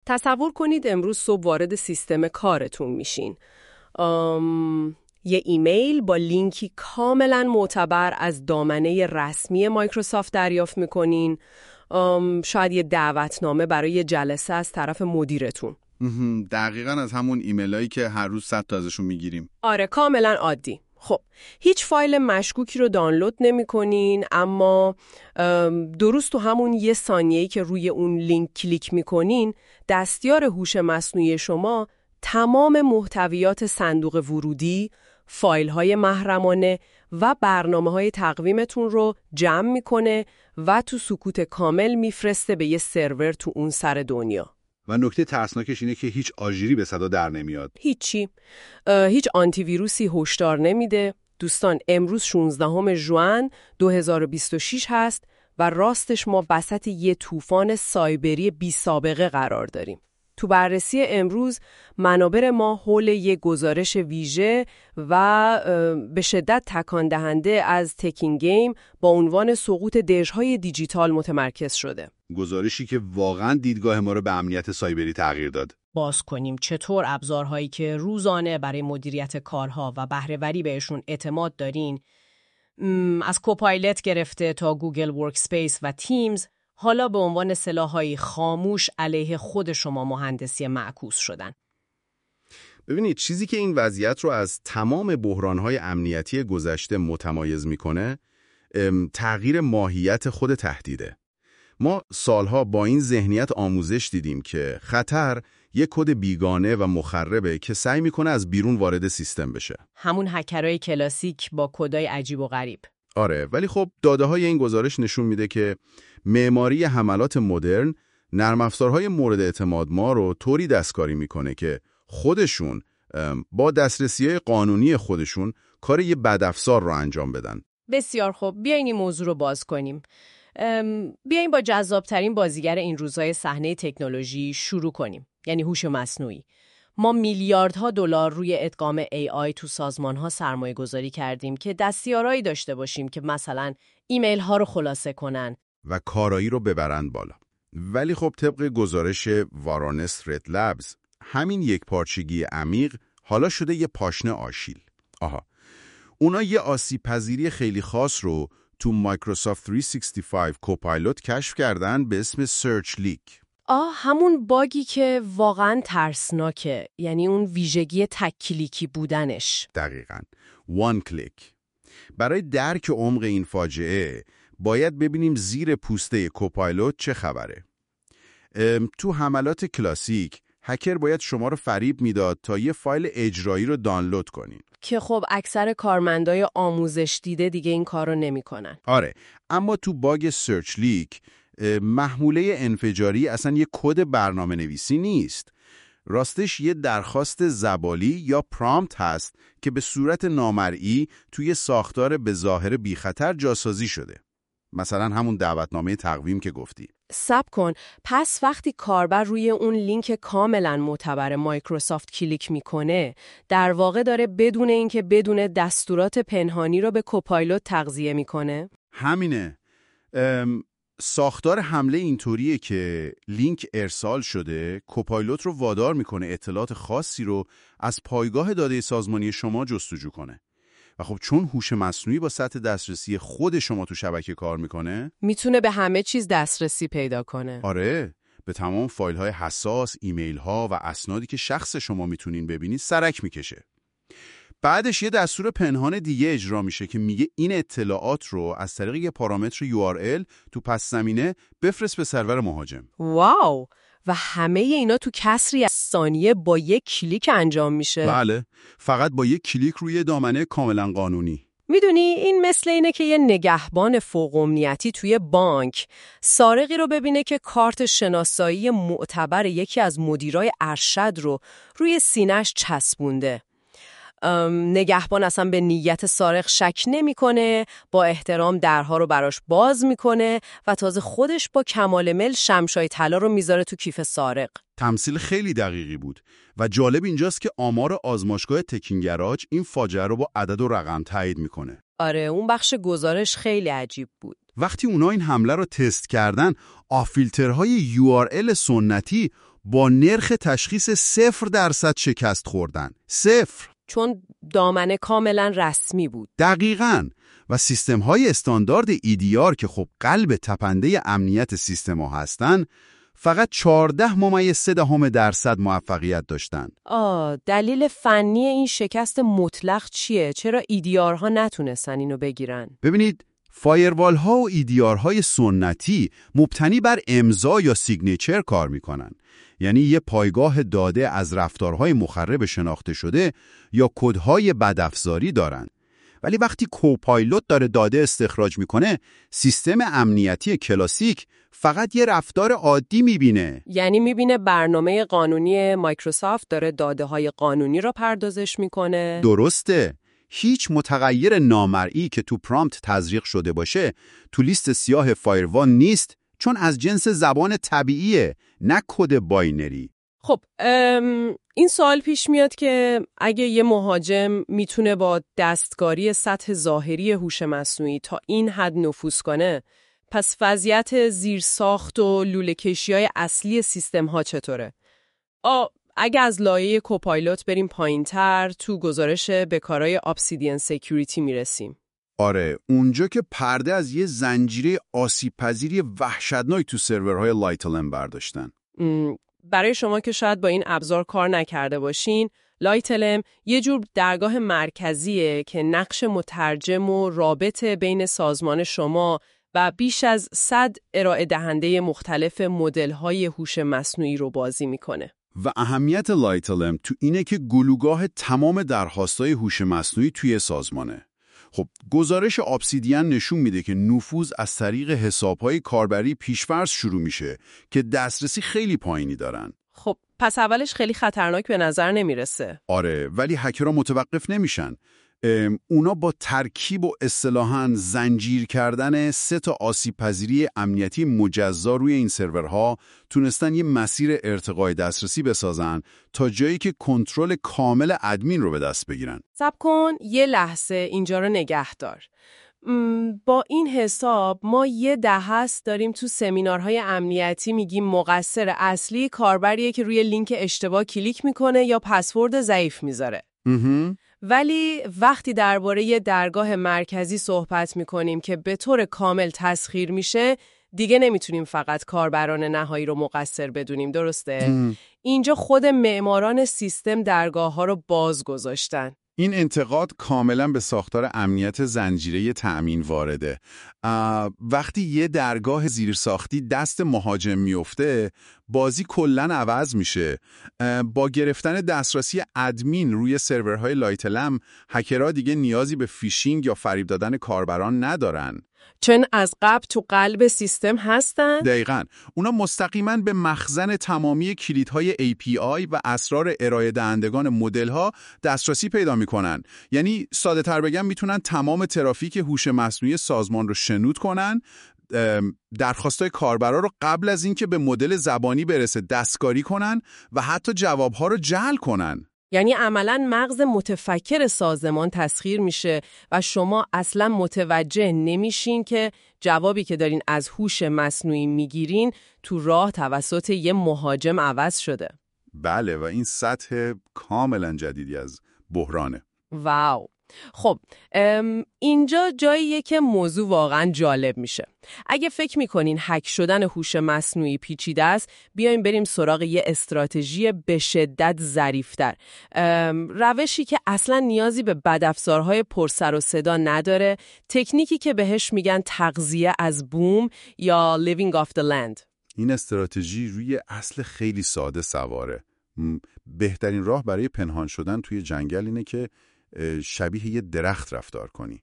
تصور کنید امروز صبح وارد سیستم کارتون میشین. یه ایمیل با لینکی کاملا معتبر از دامنه رسمی مایکروسافت دریافت میکنین. شاید یه دعوتنامه برای یه جلسه از طرف مدیرتون. دقیقاً از همون ایمیلایی که هر روز 100 تا ازشون میگیریم. آره، کاملا عادی. خب هیچ فایل مشکوکی رو دانلود نمی‌کنین، اما درست تو همون یه ثانیه‌ای که روی اون لینک کلیک می‌کنین، دستیار هوش مصنوعی شما تمام محتویات صندوق ورودی، فایل‌های محرمانه و برنامه‌های تقویمتون رو جمع می‌کنه و تو سکوت کامل میفرسته به یه سرور تو اون سر دنیا. و نکته ترسناکش اینه که هیچ آژیری به صدا در نمیاد. هیچ آنتی ویروسی هشدار نمیده. دوستان، امروز 16 ژوئن 2026 هست و راستش ما وسط یه طوفان سایبری بی سابقه قرار داریم. تو بررسی امروز منابع ما حول یه گزارش ویژه و به شدت تکان دهنده از تکینگیم با عنوان سقوط دژهای دیجیتال متمرکز شده. گزارشی که واقعاً دیدگاه ما رو به امنیت سایبری تغییر داد. باز کنیم چطور ابزارهایی که روزانه برای مدیریت کارها و بهره‌وری بهشون اعتماد دارین، از کوپایلت گرفته تا گوگل ورکسپیس و تیمز، حالا به عنوان سلاح‌های خاموش علیه خود شما مهندسی معکوس شدن. ببینید، چیزی که این وضعیت رو از تمام بحران‌های امنیتی گذشته متمایز می‌کنه، تغییر ماهیت خود تهدیده. ما سالها با این ذهنیت آموزش دیدیم که خطر یک کد بیگانه و مخربه که سعی می‌کنه از بیرون وارد سیستم بشه. همون هکرهای کلاسیک با کدای عجیب و غریب. آره، ولی خب داده‌های این گزارش نشون میده که معماری حملات مدرن نرم افزارهای مورد اعتماد ما رو طوری دستکاری میکنه که خودشون با دسترسی‌های قانونی خودشون کار یه بدافزار رو انجام بدن. بسیار خوب، بیاین این موضوع رو باز کنیم. بیاین با جذابترین بازیگر این روزهای صحنه تکنولوژی شروع کنیم، یعنی هوش مصنوعی. ما میلیاردها دلار روی ادغام AI تو سازمان‌ها سرمایه گذاری کردیم که دستیارایی داشته باشیم که مثلا ایمیل ها رو خلاصه کنن و کارایی رو ببرن بالا. ولی خب طبق گزارش وارانس رد لبز، همین یک پارچگی عمیق حالا شده یه پاشنه آشیل. اونا یه آسیب پذیری خیلی خاص رو تو مایکروسافت 365 کوپایلوت کشف کردن به اسم سرچ لیک. همون باگی که واقعاً ترسناکه، یعنی اون ویژگی تک کلیکی بودنش. دقیقاً، وان کلیک. برای درک عمق این فاجعه باید ببینیم زیر پوسته کوپایلوت چه خبره. تو حملات کلاسیک هکر باید شما رو فریب میداد تا یه فایل اجرایی رو دانلود کنین که خب اکثر کارمندای آموزش دیده دیگه این کار رو نمی کنن. آره، اما تو باگ سرچ لیک محموله انفجاری اصلا یه کد برنامه نویسی نیست. راستش یه درخواست زبالی یا پرامپت هست که به صورت نامرئی توی ساختار به ظاهر بی خطر جاسازی شده. مثلا همون دعوتنامه تقویم که گفتی. صبر کن، پس وقتی کاربر روی اون لینک کاملا معتبر مایکروسافت کلیک میکنه، در واقع داره بدون اینکه بدون دستورات پنهانی رو به کوپایلوت تغذیه میکنه؟ همینه. ساختار حمله اینطوریه که لینک ارسال شده، کوپایلوت رو وادار میکنه اطلاعات خاصی رو از پایگاه داده سازمانی شما جستجو کنه. و خب چون هوش مصنوعی با سطح دسترسی خود شما تو شبکه کار میکنه، میتونه به همه چیز دسترسی پیدا کنه. آره، به تمام فایل های حساس، ایمیل ها و اسنادی که شخص شما میتونین ببینید سرک میکشه. بعدش یه دستور پنهان دیگه اجرا میشه که میگه این اطلاعات رو از طریق یه پارامتر URL تو پس زمینه بفرست به سرور مهاجم. واو! و همه اینا تو کسری از ثانیه با یک کلیک انجام میشه. بله، فقط با یک کلیک روی دامنه کاملا قانونی. میدونی این مثل اینه که یه نگهبان فوق امنیتی توی بانک سارقی رو ببینه که کارت شناسایی معتبر یکی از مدیرای ارشد رو روی سینه‌اش چسبونده. نگهبان اصلا به نیت سارق شک نمی‌کنه، با احترام درها رو براش باز میکنه و تازه خودش با کمال میل شمشای طلا رو میذاره تو کیف سارق. تمثیل خیلی دقیقی بود و جالب اینجاست که آمار آزمایشگاه تکینگراج این فاجعه رو با عدد و رقم تایید میکنه. آره، اون بخش گزارش خیلی عجیب بود. وقتی اونا این حمله رو تست کردن، آفیلترهای URL سنتی با نرخ تشخیص 0% شکست خوردن. 0. چون دامنه کاملا رسمی بود. دقیقاً. و سیستم‌های استاندارد EDR که خب قلب تپنده امنیت سیستم‌ها هستن، فقط 14.3% موفقیت داشتن. دلیل فنی این شکست مطلق چیه؟ چرا EDR ها نتونستن اینو بگیرن؟ ببینید، فایروال ها و EDR های سنتی مبتنی بر امضا یا سیگنیچر کار میکنن. یعنی یه پایگاه داده از رفتارهای مخرب شناخته شده یا کدهای بدافزاری دارن. ولی وقتی کوپایلوت داره داده استخراج میکنه، سیستم امنیتی کلاسیک فقط یه رفتار عادی میبینه. یعنی میبینه برنامه قانونی مایکروسافت داره داده های قانونی را پردازش میکنه. درسته. هیچ متغیر نامرئی که تو پرامپت تزریق شده باشه تو لیست سیاه فایروال نیست، چون از جنس زبان طبیعیه، نه کد باینری. خب این سوال پیش میاد که اگه یه مهاجم میتونه با دستکاری سطح ظاهری هوش مصنوعی تا این حد نفوذ کنه، پس وضعیت زیرساخت و لوله‌کشی‌های اصلی سیستم‌ها چطوره؟ اگه از لایه کوپایلوت بریم پایین‌تر، تو گزارش به کارهای ابسیدین سکیوریتی میرسیم. آره، اونجا که پرده از یه زنجیره آسیب‌پذیری وحشتناک تو سرورهای لایتلم برداشتن. برای شما که شاید با این ابزار کار نکرده باشین، لایتلم یه جور درگاه مرکزیه که نقش مترجم و رابط بین سازمان شما و بیش از 100 ارائه دهنده مختلف مدل‌های هوش مصنوعی رو بازی میکنه. و اهمیت لایتلم تو اینه که گلوگاه تمام درخواستای هوش مصنوعی توی سازمانه. خب گزارش ابسیدین نشون میده که نفوذ از طریق حساب‌های کاربری پیش‌فرض شروع میشه که دسترسی خیلی پایینی دارن. خب پس اولش خیلی خطرناک به نظر نمیرسه. آره، ولی هکرها متوقف نمیشن. اونا با ترکیب و اصطلاحاً زنجیر کردن 3 تا آسیب‌پذیری امنیتی مجزا روی این سرورها تونستن یه مسیر ارتقای دسترسی بسازن تا جایی که کنترل کامل ادمین رو به دست بگیرن. صبر کن یه لحظه اینجا رو نگه دار. با این حساب ما یه دهه است داریم تو سمینارهای امنیتی میگیم مقصر اصلی کاربریه که روی لینک اشتباه کلیک میکنه یا پسورد ضعیف میذاره. ولی وقتی درباره یه درگاه مرکزی صحبت میکنیم که به طور کامل تسخیر میشه، دیگه نمیتونیم فقط کاربران نهایی رو مقصر بدونیم، درسته؟ اینجا خود معماران سیستم درگاه ها رو باز گذاشتن. این انتقاد کاملا به ساختار امنیت زنجیره تأمین وارده. وقتی یه درگاه زیرساختی دست مهاجم میفته، بازی کلن عوض میشه. با گرفتن دسترسی ادمین روی سرورهای لایتلم، هکرها دیگه نیازی به فیشینگ یا فریب دادن کاربران ندارن. چون از قبل تو قلب سیستم هستن؟ دقیقاً. اونا مستقیماً به مخزن تمامی کلیدهای API و اسرار ارائه دهندگان مدل‌ها دسترسی پیدا می‌کنن. یعنی ساده تر بگم میتونن تمام ترافیک هوش مصنوعی سازمان رو شنود کنن، درخواستای کاربرا رو قبل از اینکه به مدل زبانی برسه دستکاری کنن و حتی جوابها رو جعل کنن. یعنی عملاً مغز متفکر سازمان تسخیر میشه و شما اصلاً متوجه نمیشین که جوابی که دارین از هوش مصنوعی میگیرین تو راه توسط یه مهاجم عوض شده. بله، و این سطح کاملاً جدیدی از بحرانه. واو. خب اینجا جاییه که موضوع واقعا جالب میشه. اگه فکر میکنین هک شدن هوش مصنوعی پیچیده است، بیایم بریم سراغ یه استراتژی به شدت ظریف‌تر. روشی که اصلا نیازی به بدافزارهای پرسر و صدا نداره، تکنیکی که بهش میگن تغذیه از بوم یا living off the land. این استراتژی روی اصل خیلی ساده سواره. بهترین راه برای پنهان شدن توی جنگل اینه که شبیه یه درخت رفتار کنی.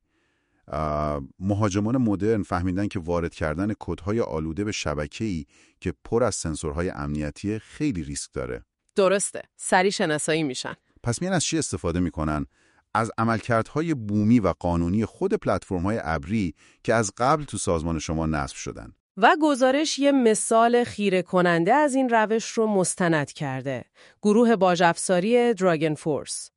مهاجمان مدرن فهمیدن که وارد کردن کدهای آلوده به شبکه‌ای که پر از سنسورهای امنیتی خیلی ریسک داره. درسته، سریع شناسایی میشن. پس میان از چی استفاده میکنن؟ از عملکردهای بومی و قانونی خود پلتفرم‌های ابری که از قبل تو سازمان شما نصب شدن. و گزارش یه مثال خیره کننده از این روش رو مستند کرده. گروه باج‌افزاری دراگن فورس.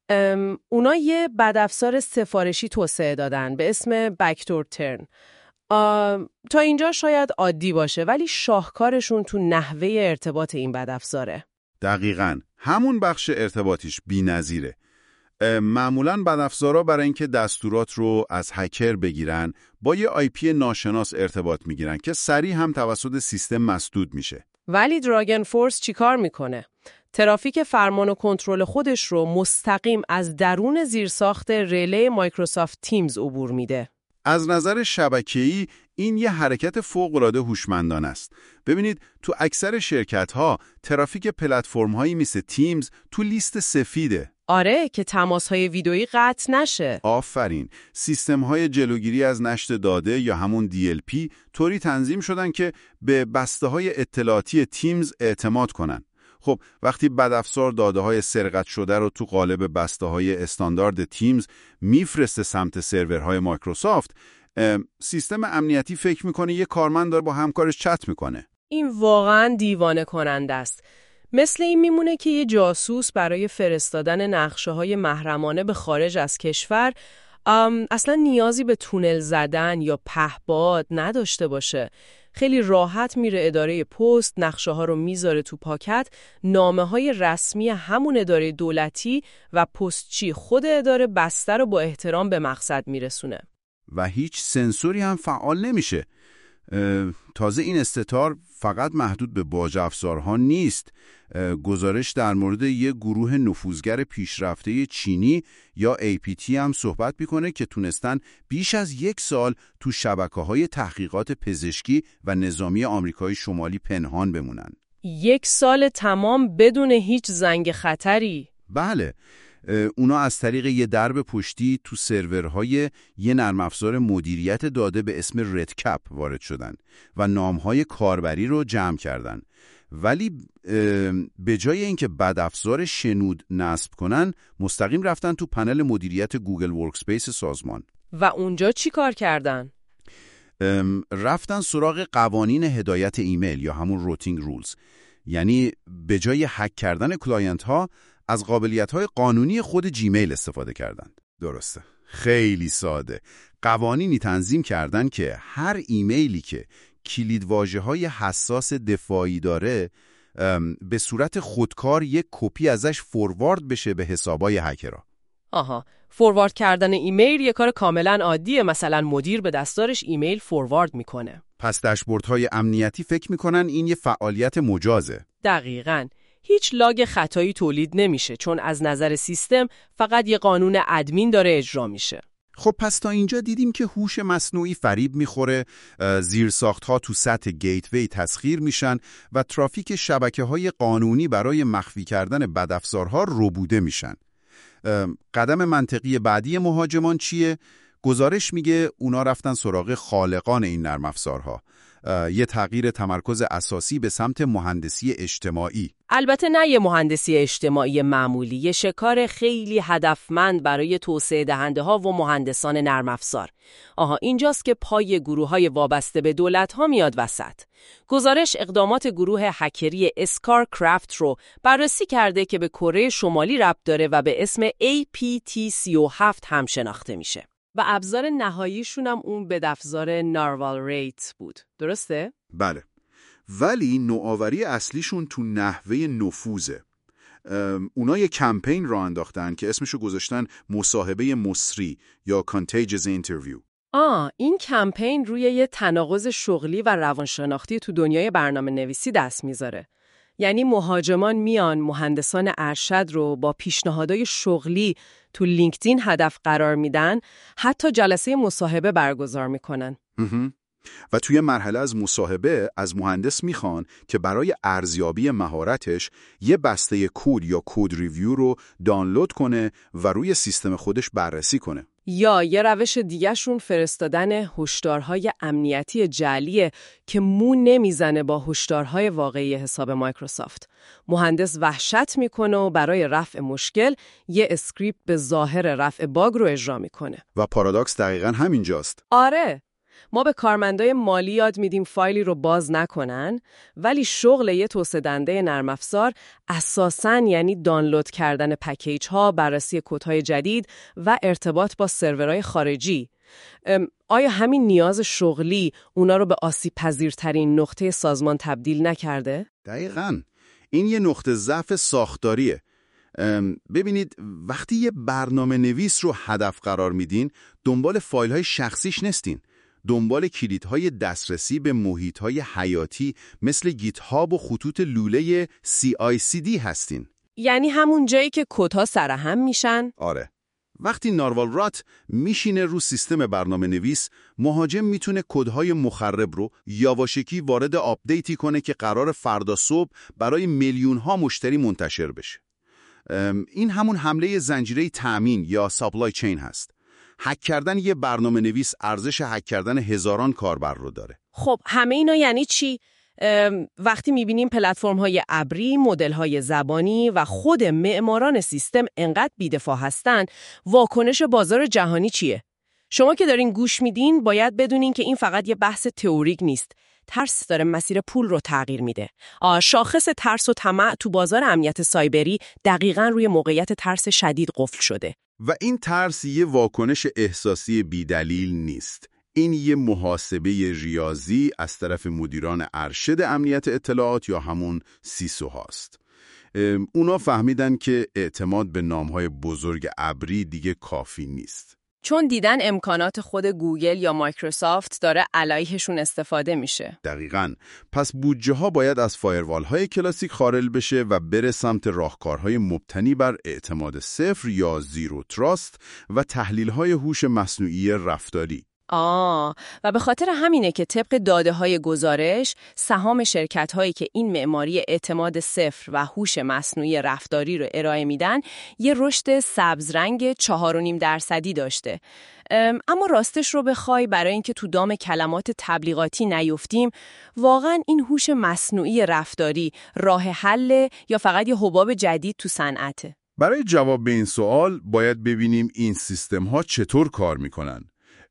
اونا یه بدافزار سفارشی توسعه دادن به اسم بکدور ترن. تا اینجا شاید عادی باشه، ولی شاهکارشون تو نحوه ارتباط این بدافزاره. دقیقاً همون بخش ارتباطیش بی‌نظیره. معمولاً بدافزارا برای اینکه دستورات رو از هکر بگیرن با یه IP ناشناس ارتباط میگیرن که سریع هم توسط سیستم مسدود میشه. ولی دراگن فورس چیکار میکنه؟ ترافیک فرمان و کنترل خودش رو مستقیم از درون زیرساخت ریله مایکروسافت تیمز عبور میده. از نظر شبکه‌ای این یه حرکت فوق‌العاده هوشمندانه است. ببینید تو اکثر شرکت‌ها ترافیک پلتفرم‌هایی مثل تیمز تو لیست سفیده. آره، که تماس‌های ویدئویی قطع نشه. آفرین. سیستم‌های جلوگیری از نشت داده یا همون DLP طوری تنظیم شدن که به بسته‌های اطلاعاتی تیمز اعتماد کنن. خب وقتی بدافزار داده‌های سرقت شده رو تو قالب بسته‌های استاندارد تیمز میفرسته سمت سرورهای مایکروسافت، سیستم امنیتی فکر میکنه یه کارمند داره با همکارش چت میکنه. این واقعاً دیوانه کننده است. مثل این میمونه که یه جاسوس برای فرستادن نقشه‌های محرمانه به خارج از کشور اصلا نیازی به تونل زدن یا پهپاد نداشته باشه. خیلی راحت میره اداره پست، نقشه‌ها رو میذاره تو پاکت، نامه‌های رسمی همون اداره دولتی و پستچی خود اداره بسته رو با احترام به مقصد میرسونه. و هیچ سنسوری هم فعال نمیشه. تازه این استتار فقط محدود به باج افزارها نیست. گزارش در مورد یک گروه نفوذگر پیشرفته چینی یا APT هم صحبت میکنه که تونستن بیش از 1 سال تو شبکه‌های تحقیقات پزشکی و نظامی آمریکای شمالی پنهان بمونن. 1 سال تمام بدون هیچ زنگ خطری؟ بله. اونا از طریق یه درب پشتی تو سرورهای یه نرم افزار مدیریت داده به اسم ردکپ وارد شدن و نامهای کاربری رو جمع کردن. ولی به جای اینکه بدافزار شنود نصب کنن، مستقیم رفتن تو پنل مدیریت گوگل ورکسپیس سازمان. و اونجا چی کار کردن؟ رفتن سراغ قوانین هدایت ایمیل یا همون روتینگ رولز. یعنی به جای هک کردن کلاینت ها از قابلیت‌های قانونی خود جیمیل استفاده کردند. درسته. خیلی ساده. قوانینی تنظیم کردن که هر ایمیلی که کلیدواژه‌های حساس دفاعی داره به صورت خودکار یک کپی ازش فوروارد بشه به حسابای هکرها. آها، فوروارد کردن ایمیل یه کار کاملا عادیه. مثلا مدیر به دستارش ایمیل فوروارد میکنه. پس داشبوردهای امنیتی فکر میکنن این یه فعالیت مجازه. دقیقاً. هیچ لاگ خطایی تولید نمیشه چون از نظر سیستم فقط یه قانون ادمین داره اجرا میشه. خب پس تا اینجا دیدیم که هوش مصنوعی فریب میخوره، زیرساخت‌ها تو سطح گیتوی تسخیر میشن و ترافیک شبکه‌های قانونی برای مخفی کردن بدافزارها ربوده میشن. قدم منطقی بعدی مهاجمان چیه؟ گزارش میگه اونا رفتن سراغ خالقان این نرم افزارها. یه تغییر تمرکز اساسی به سمت مهندسی اجتماعی. البته نه یه مهندسی اجتماعی معمولی، یه شکار خیلی هدفمند برای توسعه دهنده ها و مهندسان نرم افزار. اینجاست که پای گروه‌های وابسته به دولت‌ها میاد وسط. گزارش اقدامات گروه هکری اسکار کرافت رو بررسی کرده که به کره شمالی ربط داره و به اسم APT-37 هم شناخته میشه. و ابزار نهاییشون هم اون بدافزار ناروال ریت بود. درسته؟ بله. ولی نوآوری اصلیشون تو نحوه نفوذه. اونا یه کمپین را انداختن که اسمشو گذاشتن مصاحبه مصری یا Contagious Interview. این کمپین روی یه تناقض شغلی و روانشناختی تو دنیای برنامه نویسی دست میذاره. یعنی مهاجمان میان مهندسان ارشد رو با پیشنهادهای شغلی تو لینکدین هدف قرار میدن، حتی جلسه مصاحبه برگزار میکنن. و توی مرحله از مصاحبه از مهندس میخوان که برای ارزیابی مهارتش یه بسته کد یا کد ریویو رو دانلود کنه و روی سیستم خودش بررسی کنه. یا یه روش دیگه‌شون فرستادن هشدارهای امنیتی جعلیه که مو نمیزنه با هشدارهای واقعی حساب مایکروسافت. مهندس وحشت میکنه و برای رفع مشکل یه اسکریپت به ظاهر رفع باگ رو اجرا میکنه. و پارادوکس دقیقاً همینجاست. آره. ما به کارمندای مالی یاد میدیم فایلی رو باز نکنن، ولی شغل یه توسعه‌دهنده نرم افزار اساساً یعنی دانلود کردن پکیج ها، بررسی کدهای جدید و ارتباط با سرورهای خارجی. آیا همین نیاز شغلی اونا رو به آسیب پذیرترین نقطه سازمان تبدیل نکرده؟ دقیقاً. این یه نقطه ضعف ساختاریه. ببینید وقتی یه برنامه نویس رو هدف قرار میدین، دنبال فایل‌های شخصیش نیستین. دنبال کلیدهای دسترسی به محیط‌های حیاتی مثل گیت هاب و خطوط لوله CI/CD هستین. یعنی همون جایی که کدها سرهم میشن؟ آره. وقتی ناروال رات میشینه رو سیستم برنامه نویس، مهاجم میتونه کدهای مخرب رو یواشکی وارد آپدیتی کنه که قرار فردا صبح برای میلیون‌ها مشتری منتشر بشه. این همون حمله زنجیره تأمین یا سپلای چین هست. هک کردن یه برنامه نویس ارزش هک کردن هزاران کاربر رو داره. خب همه اینا یعنی چی؟ وقتی میبینیم پلتفرم‌های ابری، مدل‌های زبانی و خود معماران سیستم انقدر بی‌دفاع هستن، واکنش بازار جهانی چیه؟ شما که دارین گوش میدین باید بدونین که این فقط یه بحث تئوریک نیست. ترس داره مسیر پول رو تغییر میده. شاخص ترس و طمع تو بازار امنیت سایبری دقیقاً روی موقعیت ترس شدید قفل شده. و این ترس یه واکنش احساسی بی‌دلیل نیست. این یه محاسبه ریاضی از طرف مدیران ارشد امنیت اطلاعات یا همون سیسو هاست. اونا فهمیدن که اعتماد به نامهای بزرگ ابری دیگه کافی نیست. چون دیدن امکانات خود گوگل یا مایکروسافت داره علیهشون استفاده میشه. دقیقاً. پس بودجه ها باید از فایروال های کلاسیک خارج بشه و بره سمت راهکارهای مبتنی بر اعتماد صفر یا زیرو تراست و تحلیل های هوش مصنوعی رفتاری. و به خاطر همینه که طبق داده‌های گزارش سهام شرکت‌هایی که این معماری اعتماد صفر و هوش مصنوعی رفتاری رو ارائه میدن یه رشد سبز رنگ 4.5% داشته. اما راستش رو بخوای برای اینکه تو دام کلمات تبلیغاتی نیفتیم، واقعاً این هوش مصنوعی رفتاری راه حل یا فقط یه حباب جدید تو صنعته؟ برای جواب به این سوال باید ببینیم این سیستم‌ها چطور کار می‌کنن.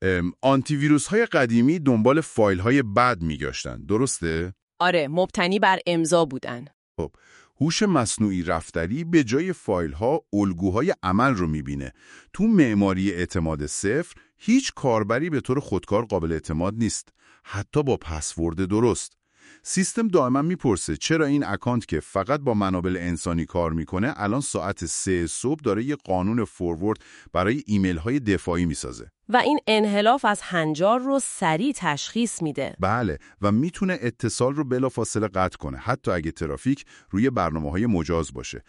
آنتی ویروس های قدیمی دنبال فایل های بد میگشتن، درسته؟ آره، مبتنی بر امضا بودن. خب، هوش مصنوعی رفتاری به جای فایل ها الگوهای عمل رو میبینه. تو معماری اعتماد صفر هیچ کاربری به طور خودکار قابل اعتماد نیست، حتی با پسورد درست. سیستم دائما میپرسه چرا این اکانت که فقط با منابع انسانی کار میکنه الان ساعت 3 صبح داره یه قانون فورورد برای ایمیل های دفاعی میسازه. و این انحلاف از هنجار رو سریع تشخیص میده. بله، و میتونه اتصال رو بلافاصله قطع کنه، حتی اگه ترافیک روی برنامه‌های مجاز باشه.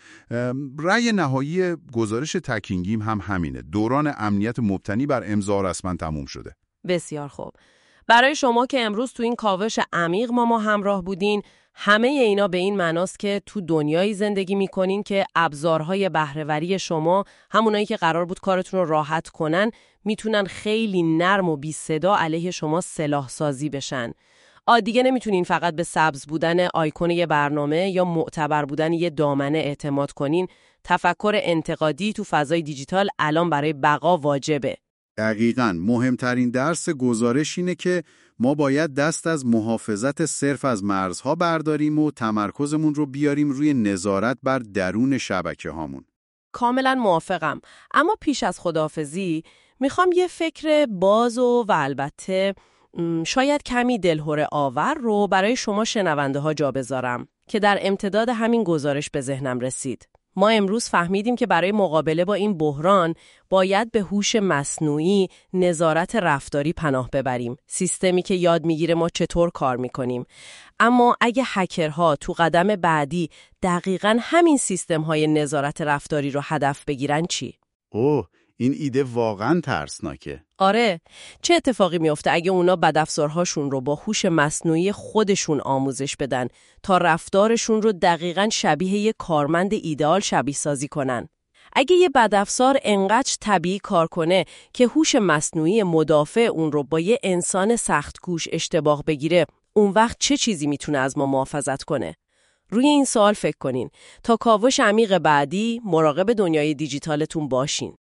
رأی نهایی گزارش تکینگیم هم همینه. دوران امنیت مبتنی بر امضا رسما تموم شده. بسیار خوب. برای شما که امروز تو این کاوش عمیق ما همراه بودین، همه اینا به این معناست که تو دنیایی زندگی میکنین که ابزارهای بهره‌وری شما، همونایی که قرار بود کارتون رو راحت کنن، میتونن خیلی نرم و بی صدا علیه شما سلاح سازی بشن. دیگه نمیتونین فقط به سبز بودن آیکون یه برنامه یا معتبر بودن یه دامنه اعتماد کنین. تفکر انتقادی تو فضای دیجیتال الان برای بقا واجبه. دقیقاً. مهمترین درس گزارش اینه که ما باید دست از محافظت صرف از مرزها برداریم و تمرکزمون رو بیاریم روی نظارت بر درون شبکه هامون. کاملا موافقم. اما پیش از خداحافظی میخوام یه فکر باز و البته شاید کمی دلهره آور رو برای شما شنونده ها جا بذارم که در امتداد همین گزارش به ذهنم رسید. ما امروز فهمیدیم که برای مقابله با این بحران باید به هوش مصنوعی نظارت رفتاری پناه ببریم، سیستمی که یاد میگیره ما چطور کار میکنیم. اما اگه هکرها تو قدم بعدی دقیقاً همین سیستم‌های نظارت رفتاری رو هدف بگیرن چی؟ این ایده واقعاً ترسناکه. آره، چه اتفاقی میفته اگه اونا بدافزارهاشون رو با هوش مصنوعی خودشون آموزش بدن تا رفتارشون رو دقیقاً شبیه یک کارمند ایدئال شبیه سازی کنن؟ اگه یه بدافزار انقدر طبیعی کار کنه که هوش مصنوعی مدافع اون رو با یه انسان سختگوش اشتباه بگیره، اون وقت چه چیزی میتونه از ما محافظت کنه؟ روی این سوال فکر کنین. تا کاوش عمیق بعدی مراقب دنیای دیجیتالتون باشین.